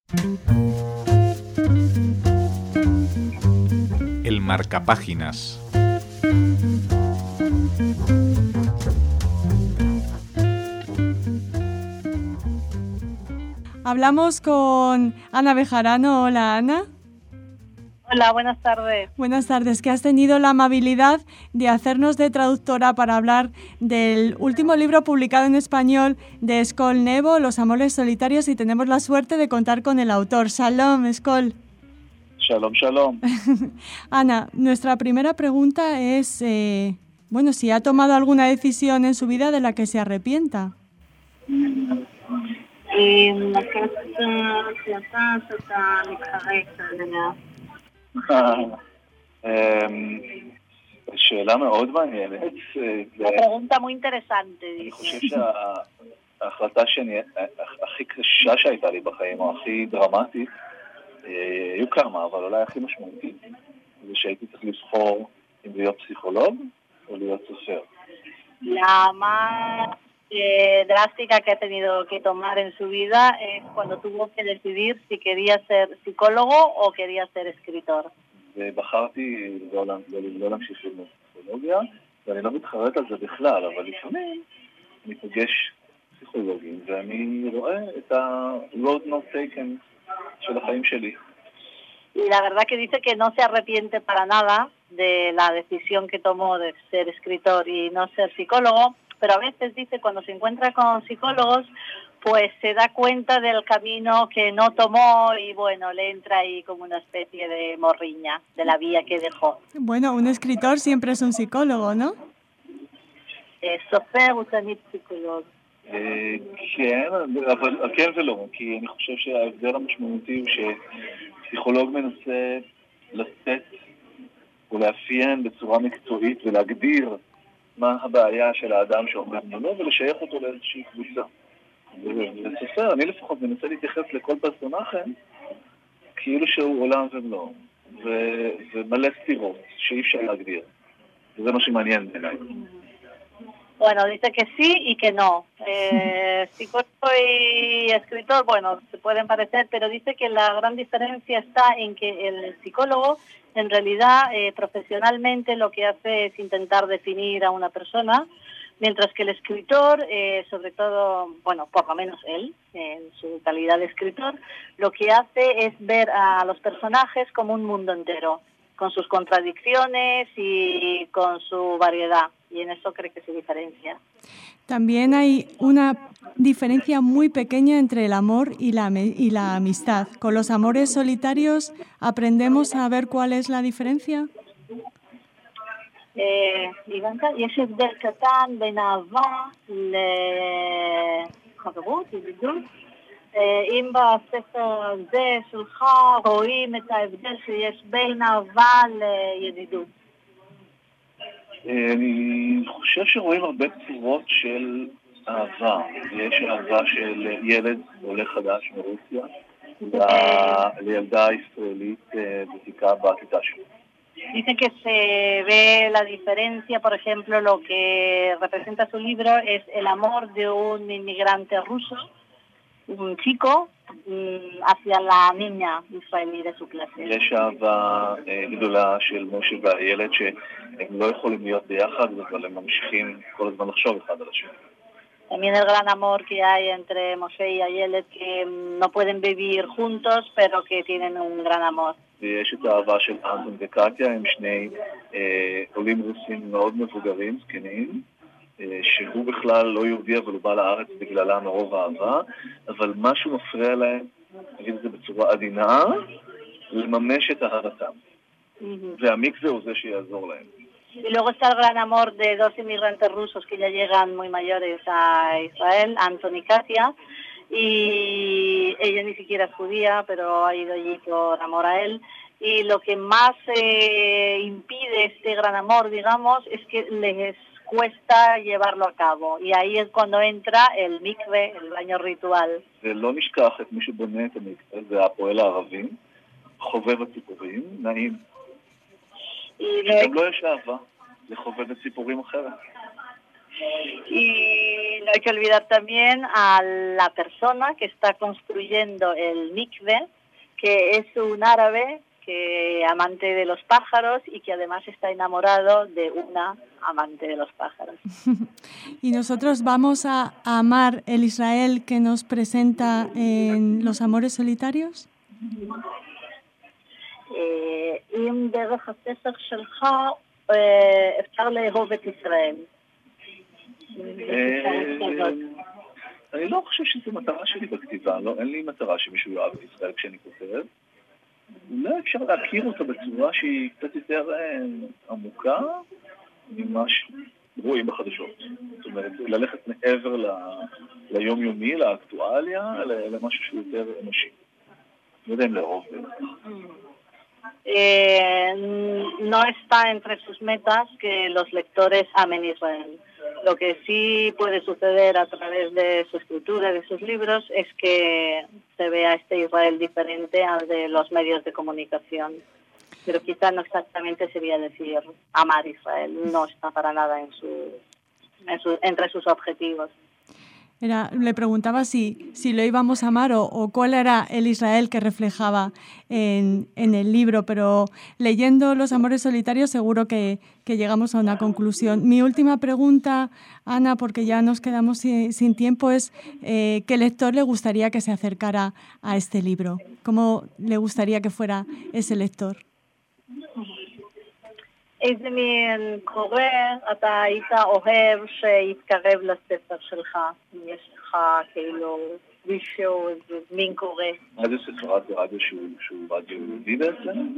El marcapáginas. Hablamos con Ana Bejarano. Hola, Ana. Hola, buenas tardes. Buenas tardes, que has tenido la amabilidad de hacernos de traductora para hablar del último libro publicado en español de Eskol Nebo, Los amores solitarios, y tenemos la suerte de contar con el autor. Shalom, Eskol. Shalom, shalom. Ana, nuestra primera pregunta es, si ha tomado alguna decisión en su vida de la que se arrepienta. שאלה מאוד מעניינת. Una pregunta muy interesante, אני dice. חושב שההחלטה הכי קשה שהייתה לי בחיים, או הכי דרמטית, היו כמה, אבל אולי הכי משמעותית, זה שהייתי צריך לבחור אם להיות פסיכולוג o להיות סופר. La más drástica que ha tenido que tomar en su vida es cuando tuvo que decidir si quería ser psicólogo o quería ser escritor. ובחרתי לא להמשיך ללמוד פסיכולוגיה, ואני לא מתחרט על זה בכלל, אבל לפעמים אני פוגש פסיכולוגים, ואני רואה את ה-road not taken של החיים שלי. Y la verdad que dice que no se arrepiente para nada de la decisión que tomó de ser escritor y no ser psicólogo, pero a veces dice cuando se encuentra con psicólogos, pues se da cuenta del camino que no tomó y bueno, le entra ahí como una especie de morriña de la vía que dejó. Bueno, un escritor siempre es un psicólogo, ¿no? סופר הוא תמיד פסיכולוג. כן, אבל כן ולא, כי אני חושב שההבדל המשמעותי הוא שפסיכולוג מנסה לתת ולאפיין בצורה מקצועית ולהגדיר מה הבעיה של האדם שעומד מולו ולשייך אותו לאיזושהי קבוצה. וסופר, אני לפחות מנסה להתייחס לכל פרסונכם כאילו שהוא עולם ומלואו ומלא סתירות שאי אפשר להגדיר. וזה מה שמעניין בעיניי. Bueno, dice que sí y que no. Psicólogo y escritor, bueno, se pueden parecer, pero dice que la gran diferencia está en que el psicólogo, en realidad, profesionalmente lo que hace es intentar definir a una persona, mientras que el escritor, sobre todo, bueno, por lo menos él, en su calidad de escritor, lo que hace es ver a los personajes como un mundo entero, con sus contradicciones y con su variedad. Y en eso cree que se diferencia. También hay una diferencia muy pequeña entre el amor y la amistad. Con los amores solitarios, ¿aprendemos a ver cuál es la diferencia? יש הבדל קטן בין אהבה לחברות, ידידות. אם בספר הזה שלך רואים את ההבדל שיש בין אהבה לידידות. אני חושב שרואים הרבה צורות של אהבה. יש אהבה של ילד עולה חדש מרוסיה לילדה ישראלית ותיקה בכיתה שלו. Dice que se ve la diferencia, por ejemplo, lo que representa su libro es el amor de un inmigrante ruso, un chico, hacia la niña israelí de su clase. יש אהבה גדולה של משה והילד שהם לא יכולים להיות ביחד, אבל הם ממשיכים כל הזמן לחשוב אחד על השני. También el gran amor que hay entre Moshe y Ayelet, que no pueden vivir juntos, pero que tienen un gran amor. ויש את האהבה של אנטון וקטיה, הם שני עולים רוסים מאוד מבוגרים, זקנים, שהוא בכלל לא יהודי, אבל הוא בא לארץ בגללה מרוב אהבה, אבל משהו מפריע להם, נגיד את זה בצורה עדינה, לממש את אהבתם. והמקווה הוא זה שיעזור להם. Y luego está el gran amor de dos inmigrantes rusos que ya llegan muy mayores a Israel, Anton y Katia, y ella ni siquiera es judía, pero ha ido allí por amor a él. Y lo que más impide este gran amor, digamos, es que les cuesta llevarlo a cabo. Y ahí es cuando entra el mikve, el baño ritual. ולא נשכח את מי שבונה את המקווה, זה הפועל הערבי, חובב הציפורים, נעים. גם לא יש אהבה לחובב הציפורים אחרת. Y no hay que olvidar también a la persona que está construyendo el mikve, que es un árabe que amante de los pájaros y que además está enamorado de una amante de los pájaros. Y nosotros vamos a amar el Israel que nos presenta en Los Amores Solitarios. אם דרך הספר שלך אפשר לאהוב את ישראל. אני לא חושב שזו מטרה שלי בכתיבה, אין לי מטרה שמישהו יאהב את ישראל כשאני כותב. אולי אפשר להכיר אותה בצורה שהיא קצת יותר עמוקה ממה שרואים בחדשות. זאת אומרת, ללכת מעבר ליומיומי, לאקטואליה, למשהו שהוא יותר אנושי. לא יודע אם לאהוב בטח. No está entre sus metas que los lectores amen Israel. Lo que sí puede suceder a través de su escritura, de sus libros, es que se vea este Israel diferente al de los medios de comunicación. Pero quizá no exactamente sería decir amar Israel. No está para nada entre sus objetivos. Le preguntaba si lo íbamos a amar o cuál era el Israel que reflejaba en el libro, pero leyendo Los Amores Solitarios seguro que llegamos a una conclusión. Mi última pregunta, Ana, porque ya nos quedamos sin tiempo, es ¿qué lector le gustaría que se acercara a este libro? ¿Cómo le gustaría que fuera ese lector? איזה מין קורא אתה היית אוהב שיתקרב לספר שלך? אם יש לך כאילו מישהו, איזה מין קורא. מה זה ספר רדיו שהוא רדיו יהודי בעצם?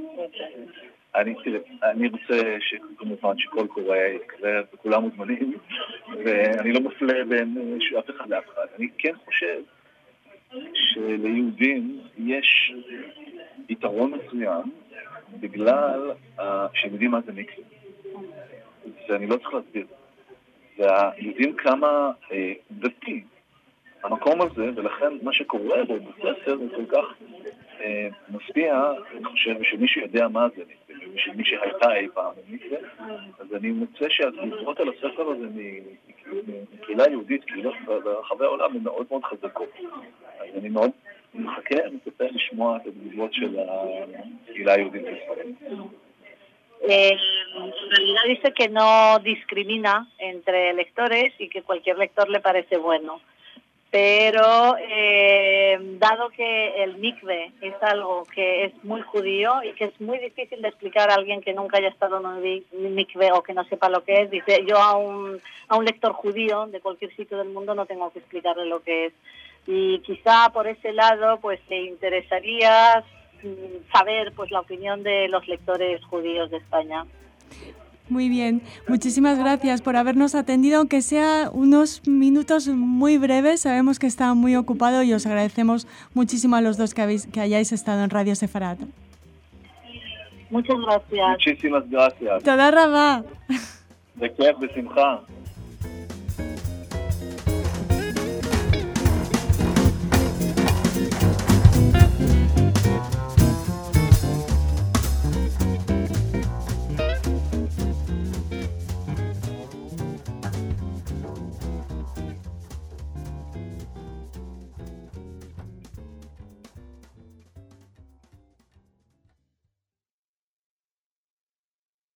אני רוצה שכמובן שכל קורא יקרא וכולם מוזמנים, ואני לא מפלה בין אף אחד לאף אחד. אני כן חושב שליהודים יש יתרון מסוים, בגלל שהם יודעים מה זה מקווה. ואני לא צריך להסביר. ויודעים כמה דתי המקום הזה, ולכן מה שקורה בו בספר זה כל כך משפיע, אני חושב שמישהו יודע מה זה מקווה, ומי שהייתה אי פעם מקווה, אז אני מוצא שהתגובות על הספר הזה מקהילה יהודית, קהילות ברחבי העולם, הן מאוד מאוד חזקות. אז אני מאוד מחכה, מצפה לשמוע את התגובות של הקהילה היהודית בישראל. En realidad dice que no discrimina entre lectores y que cualquier lector le parece bueno. Pero dado que el mikve es algo que es muy judío y que es muy difícil de explicar a alguien que nunca haya estado en un mikve o que no sepa lo que es, dice, yo a un lector judío de cualquier sitio del mundo no tengo que explicarle lo que es. Y quizá por ese lado pues te interesaría saber pues la opinión de los lectores judíos de España. Muy bien, muchísimas gracias por habernos atendido, aunque sea unos minutos muy breves. Sabemos que está muy ocupado y os agradecemos muchísimo a los dos que hayáis estado en Radio Sefarat. Muchas gracias. Muchísimas gracias. Toda rabá. בכיף, בשמחה.